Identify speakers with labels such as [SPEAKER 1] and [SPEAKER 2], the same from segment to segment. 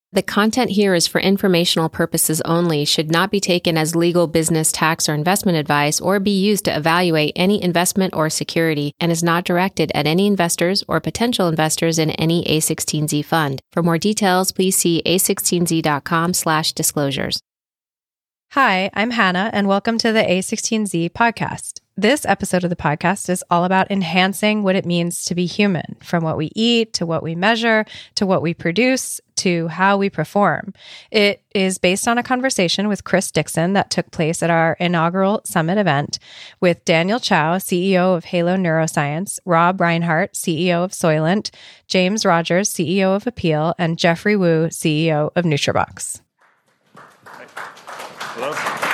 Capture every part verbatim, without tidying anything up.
[SPEAKER 1] The content here is for informational purposes only, should not be taken as legal, business, tax, or investment advice, or be used to evaluate any investment or security, and is not directed at any investors or potential investors in any A sixteen Z fund. For more details, please see a sixteen z dot com slash disclosures.
[SPEAKER 2] Hi, I'm Hannah, and welcome to the A sixteen Z podcast. This episode of the podcast is all about enhancing what it means to be human, from what we eat, to what we measure, to what we produce, to how we perform. It is based on a conversation with Chris Dixon that took place at our inaugural summit event with Daniel Chow, C E O of Halo Neuroscience, Rob Reinhart, C E O of Soylent, James Rogers, C E O of Appeal, and Jeffrey Wu, C E O of NutriBox.
[SPEAKER 3] Hello.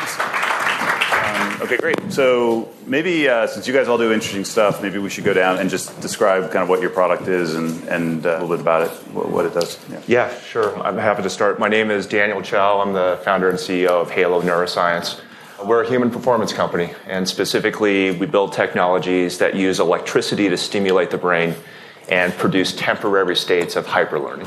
[SPEAKER 3] Um, okay, great. So maybe uh, since you guys all do interesting stuff, maybe we should go down and just describe kind of what your product is and, and uh, a little bit about it, what, what it does.
[SPEAKER 4] Yeah. yeah, sure. I'm happy to start. My name is Daniel Chow. I'm the founder and C E O of Halo Neuroscience. We're a human performance company, and specifically we build technologies that use electricity to stimulate the brain and produce temporary states of hyperlearning.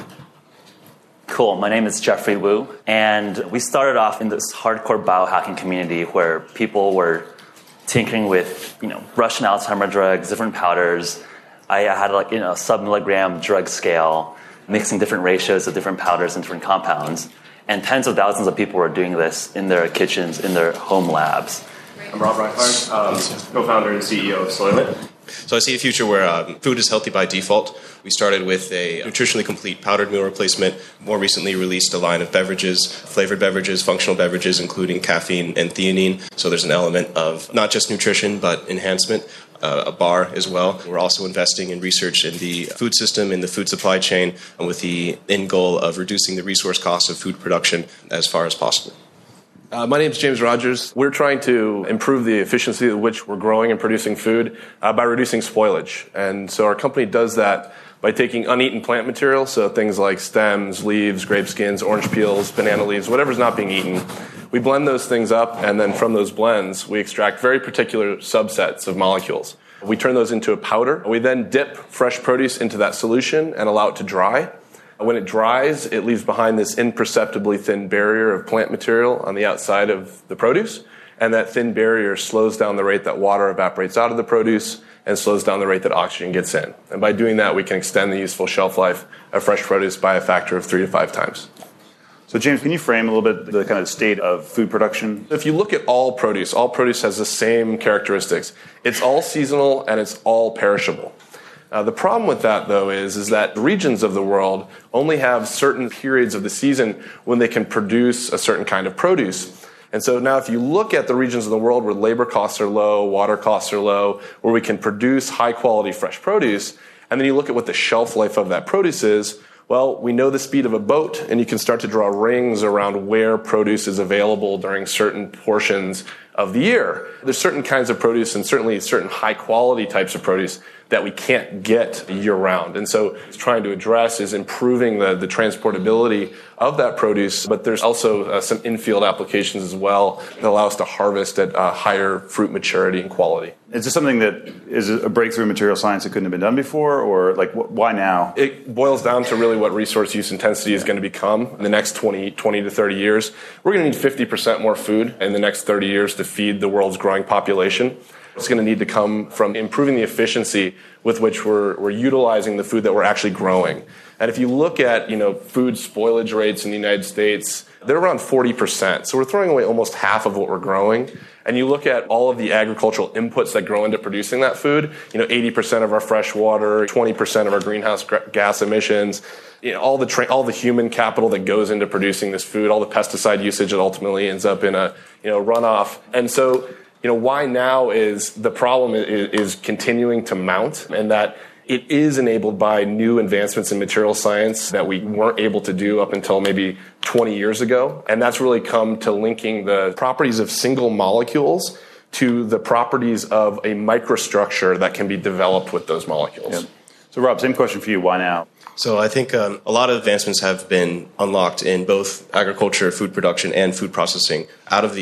[SPEAKER 5] Cool. My name is Jeffrey Wu, and we started off in this hardcore biohacking community where people were tinkering with, you know, Russian Alzheimer drugs, different powders. I had like, you know, a sub-milligram drug scale, mixing different ratios of different powders and different compounds. And tens of thousands of people were doing this in their kitchens, in their home labs.
[SPEAKER 6] I'm Rob Reinhart, um, co-founder and C E O of Soylent.
[SPEAKER 7] So I see a future where um, food is healthy by default. We started with a nutritionally complete powdered meal replacement, more recently released a line of beverages, flavored beverages, functional beverages, including caffeine and theanine. So there's an element of not just nutrition, but enhancement, uh, a bar as well. We're also investing in research in the food system, in the food supply chain, and with the end goal of reducing the resource costs of food production as far as possible.
[SPEAKER 6] Uh, my name is James Rogers. We're trying to improve the efficiency at which we're growing and producing food uh, by reducing spoilage. And so our company does that by taking uneaten plant material, so things like stems, leaves, grape skins, orange peels, banana leaves, whatever's not being eaten. We blend those things up, and then from those blends, we extract very particular subsets of molecules. We turn those into a powder. We then dip fresh produce into that solution and allow it to dry. When it dries, it leaves behind this imperceptibly thin barrier of plant material on the outside of the produce, and that thin barrier slows down the rate that water evaporates out of the produce and slows down the rate that oxygen gets in. And by doing that, we can extend the useful shelf life of fresh produce by a factor of three to five times.
[SPEAKER 3] So James, can you frame a little bit the kind of state of food production?
[SPEAKER 6] If you look at all produce, all produce has the same characteristics. It's all seasonal and it's all perishable. Uh, the problem with that, though, is, is that regions of the world only have certain periods of the season when they can produce a certain kind of produce. And so now if you look at the regions of the world where labor costs are low, water costs are low, where we can produce high-quality fresh produce, and then you look at what the shelf life of that produce is, well, we know the speed of a boat, and you can start to draw rings around where produce is available during certain portions of the year. There's certain kinds of produce and certainly certain high-quality types of produce that we can't get year-round. And so it's trying to address is improving the, the transportability of that produce, but there's also uh, some in-field applications as well that allow us to harvest at uh, higher fruit maturity and quality.
[SPEAKER 3] Is this something that is a breakthrough in material science that couldn't have been done before, or like wh- why now?
[SPEAKER 6] It boils down to really what resource use intensity is going to become in the next twenty, twenty to thirty years. We're going to need fifty percent more food in the next thirty years to feed the world's growing population. It's going to need to come from improving the efficiency with which we're, we're utilizing the food that we're actually growing. And if you look at, you know, food spoilage rates in the United States, they're around forty percent. So we're throwing away almost half of what we're growing. And you look at all of the agricultural inputs that go into producing that food, you know, eighty percent of our fresh water, twenty percent of our greenhouse gas emissions, you know, all the tra- all the human capital that goes into producing this food, all the pesticide usage that ultimately ends up in a, you know, runoff. And so, you know, why now is the problem is, is continuing to mount, and that it is enabled by new advancements in material science that we weren't able to do up until maybe twenty years ago. And that's really come to linking the properties of single molecules to the properties of a microstructure that can be developed with those molecules.
[SPEAKER 3] Yeah. So Rob, same question for you. Why now?
[SPEAKER 7] So I think um, a lot of advancements have been unlocked in both agriculture, food production, and food processing out of the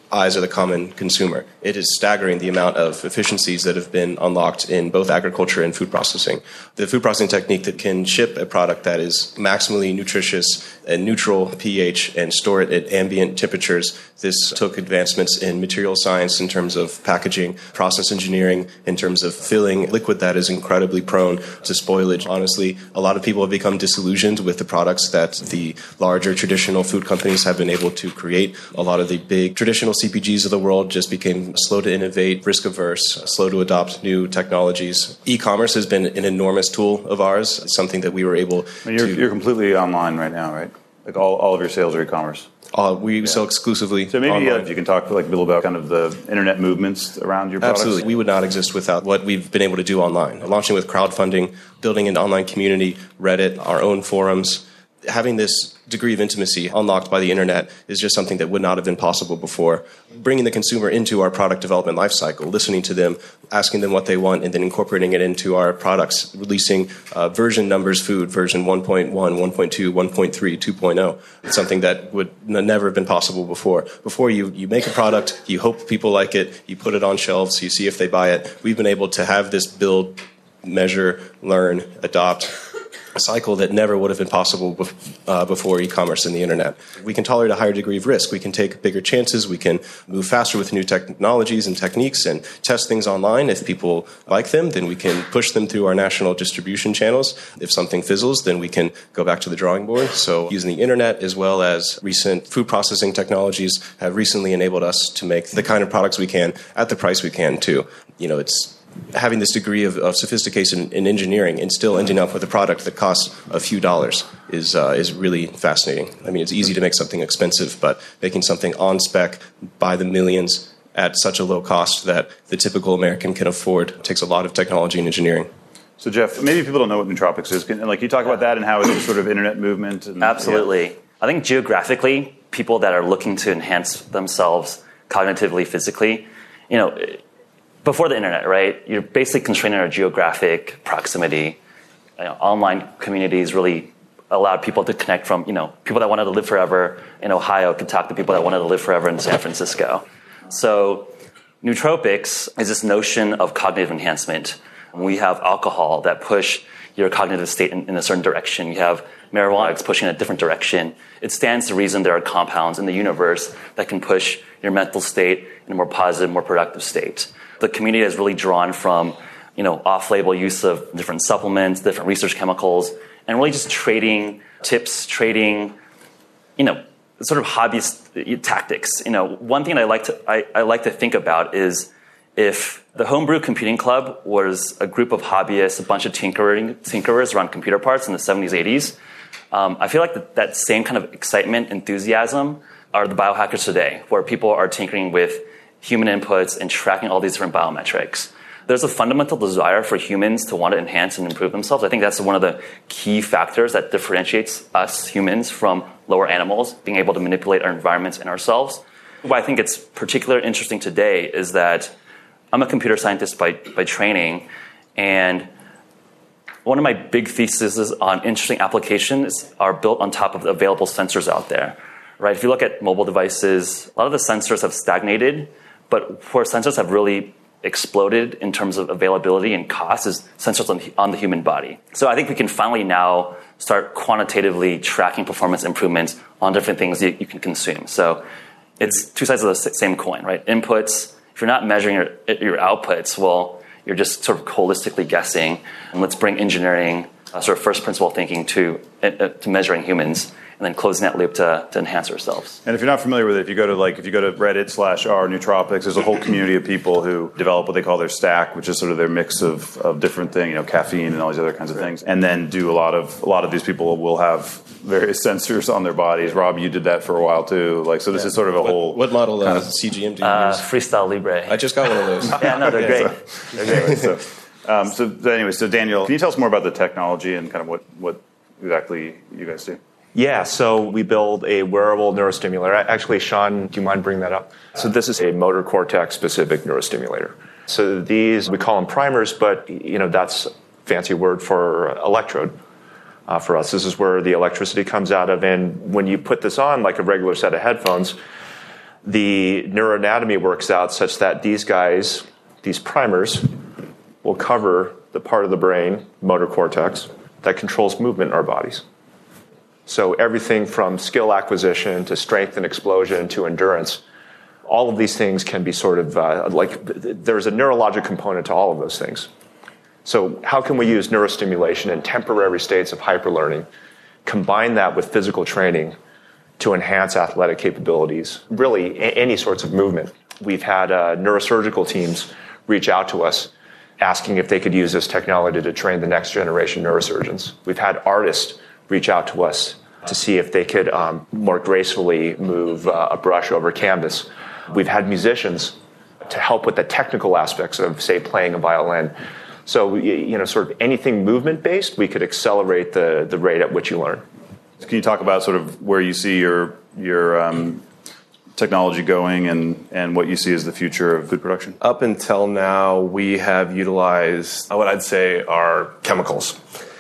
[SPEAKER 7] eyes of the common consumer. It is staggering the amount of efficiencies that have been unlocked in both agriculture and food processing. The food processing technique that can ship a product that is maximally nutritious and neutral pH and store it at ambient temperatures. This took advancements in material science in terms of packaging, process engineering, in terms of filling liquid that is incredibly prone to spoilage. Honestly, a lot of people have become disillusioned with the products that the larger traditional food companies have been able to create. A lot of the big traditional C P Gs of the world just became slow to innovate, risk averse, slow to adopt new technologies. E-commerce has been an enormous tool of ours, something that we were able
[SPEAKER 3] I mean, you're,
[SPEAKER 7] to...
[SPEAKER 3] You're completely online right now, right? Like all, all of your sales are e-commerce.
[SPEAKER 7] Uh, we yeah. sell exclusively
[SPEAKER 3] So maybe uh,
[SPEAKER 7] online.
[SPEAKER 3] if you can talk like a little about kind of the internet movements around your products.
[SPEAKER 7] Absolutely. We would not exist without what we've been able to do online. Launching with crowdfunding, building an online community, Reddit, our own forums. Having this degree of intimacy unlocked by the internet is just something that would not have been possible before. Bringing the consumer into our product development lifecycle, listening to them, asking them what they want, and then incorporating it into our products, releasing uh, version numbers food, version one point one, one point two, one point three, two point oh. It's something that would n- never have been possible before. Before you, you make a product, you hope people like it, you put it on shelves, you see if they buy it. We've been able to have this build, measure, learn, adopt, a cycle that never would have been possible bef- uh, before e-commerce and the internet. We can tolerate a higher degree of risk. We can take bigger chances. We can move faster with new technologies and techniques and test things online. If people like them, then we can push them through our national distribution channels. If something fizzles, then we can go back to the drawing board. So using the internet as well as recent food processing technologies have recently enabled us to make the kind of products we can at the price we can too. You know, it's having this degree of, of sophistication in engineering and still ending up with a product that costs a few dollars is uh, is really fascinating. I mean, it's easy to make something expensive, but making something on spec by the millions at such a low cost that the typical American can afford takes a lot of technology and engineering.
[SPEAKER 3] So, Jeff, maybe people don't know what nootropics is. Can, like, you talk about that and how it's a sort of internet movement? And,
[SPEAKER 5] Absolutely.
[SPEAKER 3] Yeah.
[SPEAKER 5] I think geographically, people that are looking to enhance themselves cognitively, physically, you know, before the internet, right, you're basically constrained in our geographic proximity. You know, online communities really allowed people to connect from, you know, people that wanted to live forever in Ohio could talk to people that wanted to live forever in San Francisco. So nootropics is this notion of cognitive enhancement. We have alcohol that push your cognitive state in, in a certain direction. You have marijuana that's pushing in a different direction. It stands to reason there are compounds in the universe that can push your mental state in a more positive, more productive state. The community has really drawn from, you know, off-label use of different supplements, different research chemicals, and really just trading tips, trading, you know, sort of hobbyist tactics. You know, one thing I like to I, I like to think about is if the Homebrew Computing Club was a group of hobbyists, a bunch of tinkering tinkerers around computer parts in the seventies, eighties, um, I feel like that, that same kind of excitement, enthusiasm are the biohackers today, where people are tinkering with human inputs and tracking all these different biometrics. There's a fundamental desire for humans to want to enhance and improve themselves. I think that's one of the key factors that differentiates us humans from lower animals, being able to manipulate our environments and ourselves. Why I think it's particularly interesting today is that I'm a computer scientist by, by training, and one of my big theses on interesting applications are built on top of the available sensors out there. Right? If you look at mobile devices, a lot of the sensors have stagnated, but where sensors have really exploded in terms of availability and cost is sensors on, on the human body. So I think we can finally now start quantitatively tracking performance improvements on different things you, you can consume. So it's two sides of the same coin, right? Inputs, if you're not measuring your, your outputs, well, you're just sort of holistically guessing. And let's bring engineering, uh, sort of first principle thinking to, uh, to measuring humans, and then closing that loop to, to enhance ourselves.
[SPEAKER 3] And if you're not familiar with it, if you go to like if you go to Reddit slash r nootropics, there's a whole community of people who develop what they call their stack, which is sort of their mix of, of different things, you know, caffeine and all these other kinds of things. And then do a lot of a lot of these people will have various sensors on their bodies. Rob, you did that for a while too. Like so, this yeah. is sort of a
[SPEAKER 7] what,
[SPEAKER 3] whole.
[SPEAKER 7] What model
[SPEAKER 3] uh,
[SPEAKER 7] of C G M do you
[SPEAKER 5] uh,
[SPEAKER 7] use?
[SPEAKER 5] Freestyle Libre.
[SPEAKER 7] I just got one of those.
[SPEAKER 5] Yeah, no, they're
[SPEAKER 3] yeah,
[SPEAKER 5] great.
[SPEAKER 3] So, they're great. so, um, so anyway, so Daniel, can you tell us more about the technology and kind of what what exactly you guys do?
[SPEAKER 4] Yeah, so we build a wearable neurostimulator. Actually, Sean, do you mind bringing that up? So this is a motor cortex-specific neurostimulator. So these, we call them primers, but you know that's a fancy word for electrode uh, for us. This is where the electricity comes out of, and when you put this on, like a regular set of headphones, the neuroanatomy works out such that these guys, these primers, will cover the part of the brain, motor cortex, that controls movement in our bodies. So everything from skill acquisition to strength and explosion to endurance, all of these things can be sort of uh, like there's a neurologic component to all of those things. So how can we use neurostimulation in temporary states of hyperlearning, combine that with physical training to enhance athletic capabilities, really a- any sorts of movement? We've had uh, neurosurgical teams reach out to us asking if they could use this technology to train the next generation neurosurgeons. We've had artists reach out to us to see if they could um, more gracefully move uh, a brush over canvas. We've had musicians to help with the technical aspects of, say, playing a violin. So, you know, sort of anything movement-based, we could accelerate the, the rate at which you learn.
[SPEAKER 3] Can you talk about sort of where you see your your um, technology going and, and what you see as the future of food production?
[SPEAKER 6] Up until now, we have utilized what I'd say are chemicals.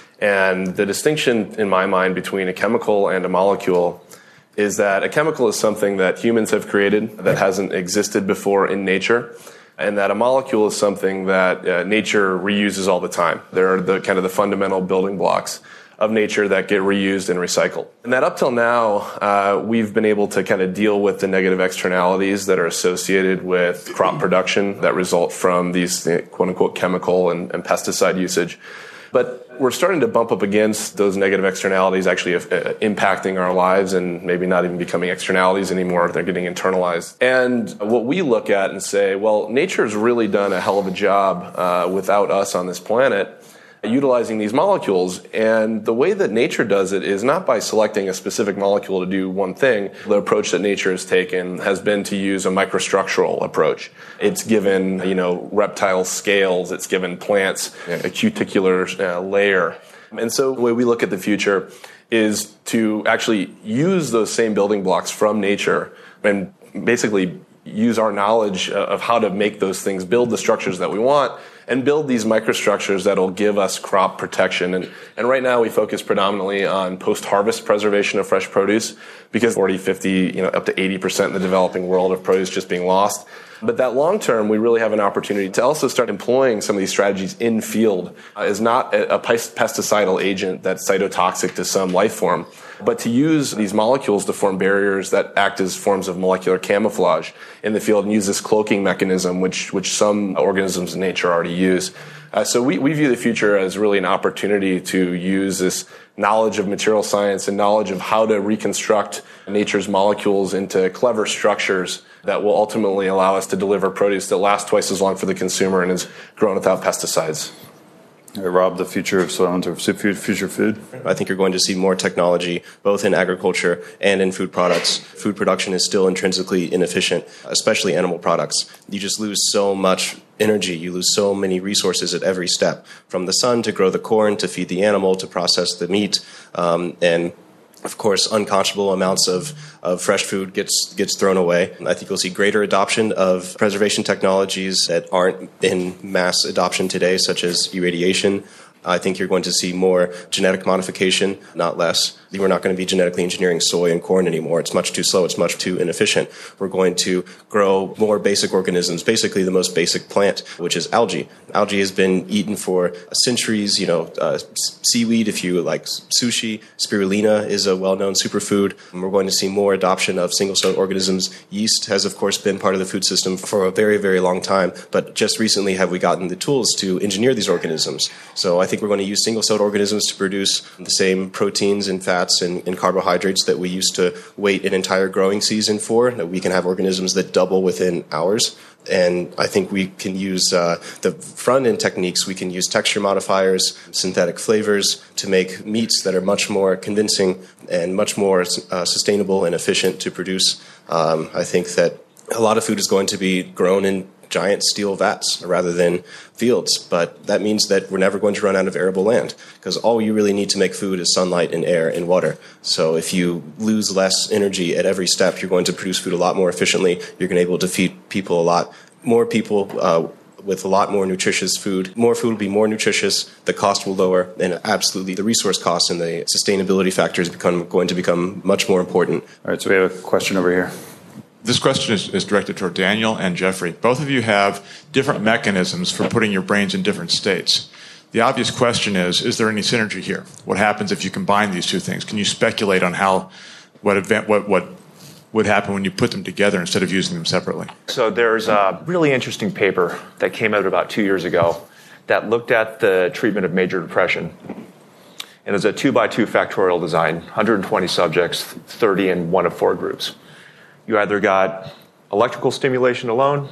[SPEAKER 6] And the distinction in my mind between a chemical and a molecule is that a chemical is something that humans have created that hasn't existed before in nature, and that a molecule is something that uh, nature reuses all the time. They're the kind of the fundamental building blocks of nature that get reused and recycled. And that up till now, uh, we've been able to kind of deal with the negative externalities that are associated with crop production that result from these uh, quote-unquote chemical and, and pesticide usage. But we're starting to bump up against those negative externalities actually uh, impacting our lives and maybe not even becoming externalities anymore. They're getting internalized. And what we look at and say, well, nature's really done a hell of a job uh, without us on this planet utilizing these molecules. And the way that nature does it is not by selecting a specific molecule to do one thing. The approach that nature has taken has been to use a microstructural approach. It's given, you know, reptile scales. It's given plants a cuticular uh, layer. And so the way we look at the future is to actually use those same building blocks from nature and basically use our knowledge of how to make those things, build the structures that we want, and build these microstructures that'll give us crop protection. And, and right now we focus predominantly on post-harvest preservation of fresh produce because forty, fifty, you know, up to eighty percent in the developing world of produce just being lost. But that long term, we really have an opportunity to also start employing some of these strategies in field uh, as not a, a pesticidal agent that's cytotoxic to some life form, but to use these molecules to form barriers that act as forms of molecular camouflage in the field and use this cloaking mechanism, which which some organisms in nature already use. Uh, so we, we view the future as really an opportunity to use this knowledge of material science and knowledge of how to reconstruct nature's molecules into clever structures that will ultimately allow us to deliver produce that lasts twice as long for the consumer and is grown without pesticides.
[SPEAKER 3] All right, Rob, the future of soil and future food?
[SPEAKER 7] I think you're going to see more technology, both in agriculture and in food products. Food production is still intrinsically inefficient, especially animal products. You just lose so much energy. You lose so many resources at every step, from the sun to grow the corn, to feed the animal, to process the meat, um, and of course, unconscionable amounts of, of fresh food gets gets thrown away. I think you'll see greater adoption of preservation technologies that aren't in mass adoption today, such as irradiation. I think you're going to see more genetic modification, not less. We're not going to be genetically engineering soy and corn anymore. It's much too slow. It's much too inefficient. We're going to grow more basic organisms, basically the most basic plant, which is algae. Algae has been eaten for centuries. You know, uh, seaweed, if you like sushi, spirulina is a well-known superfood. And we're going to see more adoption of single-celled organisms. Yeast has, of course, been part of the food system for a very, very long time. But just recently have we gotten the tools to engineer these organisms. So I think we're going to use single-celled organisms to produce the same proteins and fats and, and carbohydrates that we used to wait an entire growing season for, that we can have organisms that double within hours. And I think we can use uh, the front-end techniques. We can use texture modifiers, synthetic flavors to make meats that are much more convincing and much more uh, sustainable and efficient to produce. Um, I think that a lot of food is going to be grown in giant steel vats rather than fields, but that means that we're never going to run out of arable land, because all you really need to make food is sunlight and air and water. So if you lose less energy at every step, you're going to produce food a lot more efficiently. You're going to be able to feed people a lot more people uh, with a lot more nutritious food. More food will be more nutritious, the cost will lower, and absolutely the resource costs and the sustainability factors become going to become much more important.
[SPEAKER 3] All right, so we have a question over here.
[SPEAKER 8] This question is, is directed toward Daniel and Jeffrey. Both of you have different mechanisms for putting your brains in different states. The obvious question is, is there any synergy here? What happens if you combine these two things? Can you speculate on how, what event, what, what would happen when you put them together instead of using them separately?
[SPEAKER 4] So there's a really interesting paper that came out about two years ago that looked at the treatment of major depression. And it's a two by two factorial design, one hundred twenty subjects, thirty in one of four groups. You either got electrical stimulation alone,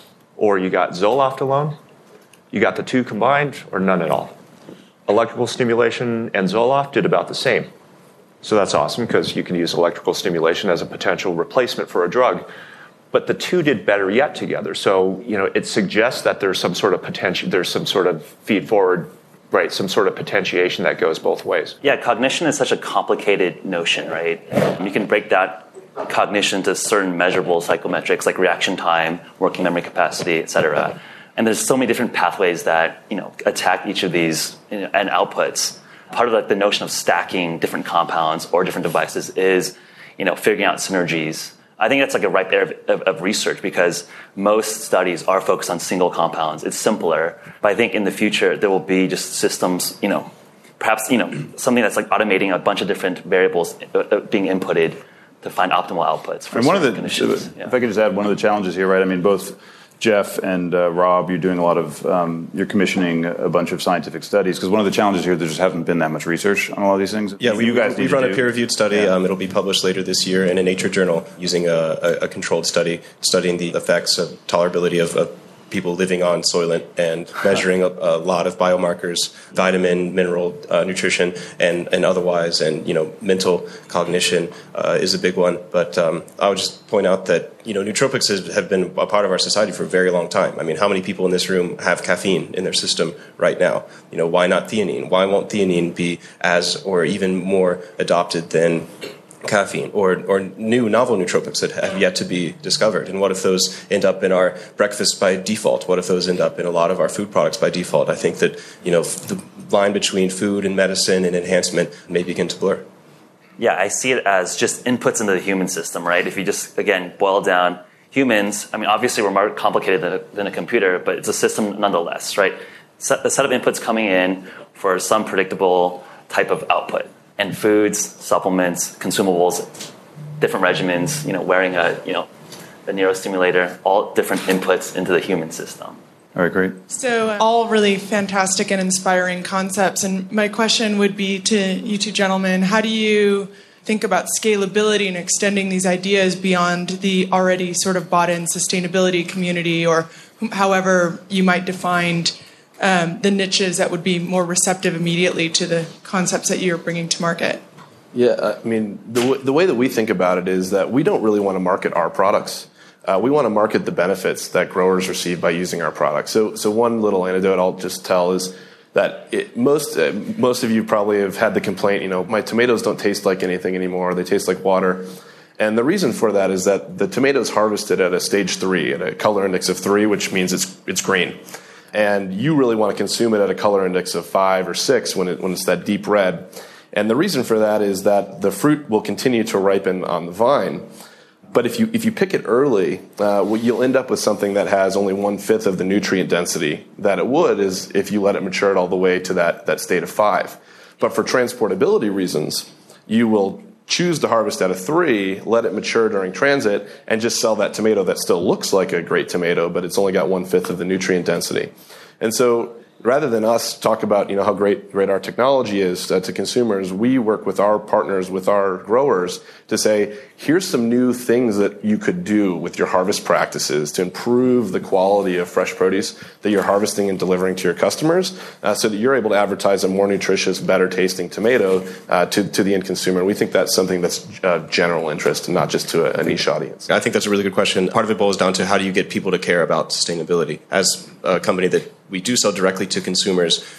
[SPEAKER 4] or you got Zoloft alone, you got the two combined, or none at all. Electrical stimulation and Zoloft did about the same. So that's awesome because you can use electrical stimulation as a potential replacement for a drug. But the two did better yet together. So, you know, it suggests that there's some sort of potential, there's some sort of feed forward, right, some sort of potentiation that goes both ways.
[SPEAKER 5] Yeah, cognition is such a complicated notion, right? You can break that cognition to certain measurable psychometrics like reaction time, working memory capacity, et cetera. And there's so many different pathways that, you know, attack each of these, you know, and outputs. Part of like the notion of stacking different compounds or different devices is, you know, figuring out synergies. I think that's like a ripe area of, of, of research because most studies are focused on single compounds. It's simpler, but I think in the future there will be just systems, you know, perhaps, you know, something that's like automating a bunch of different variables uh, being inputted to find optimal outputs for
[SPEAKER 3] and one of the,
[SPEAKER 5] conditions.
[SPEAKER 3] If I could just add, one of the challenges here, right? I mean, both Jeff and uh, Rob, you're doing a lot of, um, you're commissioning a bunch of scientific studies because one of the challenges here, there just haven't been that much research on a lot of these things.
[SPEAKER 7] Yeah, we,
[SPEAKER 3] you guys
[SPEAKER 7] we've run
[SPEAKER 3] do.
[SPEAKER 7] a peer-reviewed study. Yeah. Um, it'll be published later this year in a Nature journal using a, a, a controlled study studying the effects of tolerability of, of people living on Soylent and measuring a, a lot of biomarkers, vitamin, mineral, uh, nutrition, and, and otherwise. And, you know, mental cognition uh, is a big one. But um, I would just point out that, you know, nootropics has, have been a part of our society for a very long time. I mean, how many people in this room have caffeine in their system right now? You know, why not theanine? Why won't theanine be as or even more adopted than caffeine or or new novel nootropics that have yet to be discovered? And what if those end up in our breakfast by default? What if those end up in a lot of our food products by default? I think that, you know, the line between food and medicine and enhancement may begin to blur.
[SPEAKER 5] Yeah, I see it as just inputs into the human system, right? If you just, again, boil down humans, I mean, obviously we're more complicated than a, than a computer, but it's a system nonetheless, right? A set of inputs coming in for some predictable type of output. And foods, supplements, consumables, different regimens, you know, wearing a, you know, a neurostimulator, all different inputs into the human system.
[SPEAKER 3] All right, great.
[SPEAKER 9] So uh, all really fantastic and inspiring concepts. And my question would be to you two gentlemen, how do you think about scalability and extending these ideas beyond the already sort of bought-in sustainability community or however you might define Um, the niches that would be more receptive immediately to the concepts that you're bringing to market?
[SPEAKER 6] Yeah, I mean, the, w- the way that we think about it is that we don't really want to market our products. Uh, we want to market the benefits that growers receive by using our products. So, so one little anecdote I'll just tell is that it, most uh, most of you probably have had the complaint, you know, my tomatoes don't taste like anything anymore. They taste like water. And the reason for that is that the tomatoes harvested at a stage three, at a color index of three, which means it's it's green. And you really want to consume it at a color index of five or six when it when it's that deep red. And the reason for that is that the fruit will continue to ripen on the vine. But if you if you pick it early, uh, well, you'll end up with something that has only one fifth of the nutrient density that it would is if you let it mature it all the way to that that state of five. But for transportability reasons, you will choose to harvest at a three, let it mature during transit, and just sell that tomato that still looks like a great tomato, but it's only got one-fifth of the nutrient density. And so rather than us talk about, you know, how great great our technology is uh, to consumers, we work with our partners, with our growers, to say, here's some new things that you could do with your harvest practices to improve the quality of fresh produce that you're harvesting and delivering to your customers uh, so that you're able to advertise a more nutritious, better tasting tomato uh, to, to the end consumer. We think that's something that's uh, general interest and not just to a, a niche audience.
[SPEAKER 7] I think that's a really good question. Part of it boils down to how do you get people to care about sustainability. As a company that we do sell directly to consumers,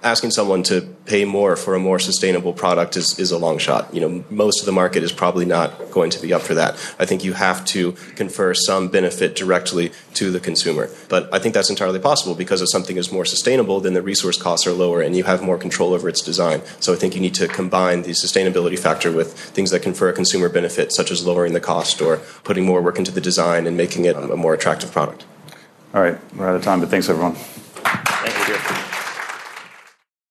[SPEAKER 7] asking someone to pay more for a more sustainable product is, is a long shot. You know, most of the market is probably not going to be up for that. I think you have to confer some benefit directly to the consumer. But I think that's entirely possible because if something is more sustainable, then the resource costs are lower and you have more control over its design. So I think you need to combine the sustainability factor with things that confer a consumer benefit, such as lowering the cost or putting more work into the design and making it a more attractive product.
[SPEAKER 3] All right, we're out of time, but thanks, everyone. Thank you.